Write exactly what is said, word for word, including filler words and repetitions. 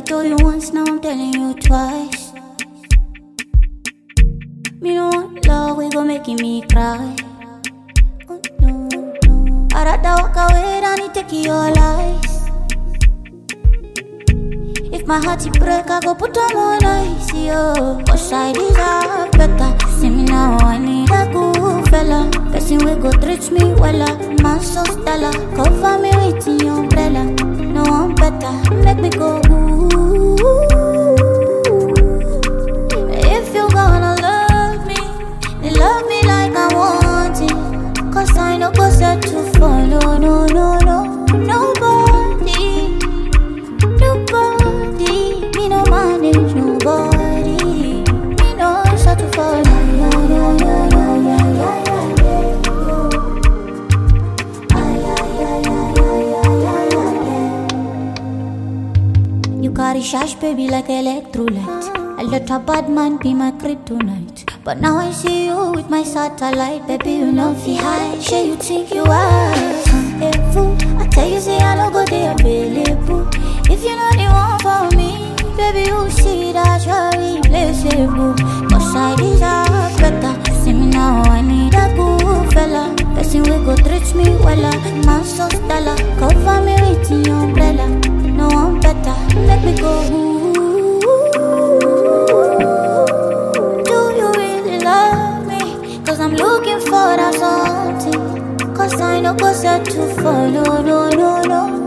told you once, now I'm telling you twice. Me no want love, we gon' making me cry. Oh no, no. I'd rather walk away than it take your lies. If my heart is break, I go put on more ice, yo. Cause I deserve better. See me now, I need a good fella. Person we go treat me wella. Man so stellar, cover me with your umbrella. No one better, make me go ooh. If you gonna love me, then love me like I want it. Cause I know go set to follow, no, no, no, nobody, nobody. Me no manage nobody. Me no set to follow, no, no, no, no, no, no. You carry shash, baby, like electrolyte. I let a bad man be my kryptonite. But now I see you with my satellite. Baby, you know fi high. Sure you think you are a fool. I tell you, say I don't go there available. If you know the one for me, baby, you see that you're irreplaceable. Cause I deserve better. See me now, I need a good fella. Person we go treat me wella. Man so stellar, cover me with your umbrella. No one better, make me go ooh. Do you really love me? Cause I'm looking for that something. Cause I know go set to follow, no, no, no.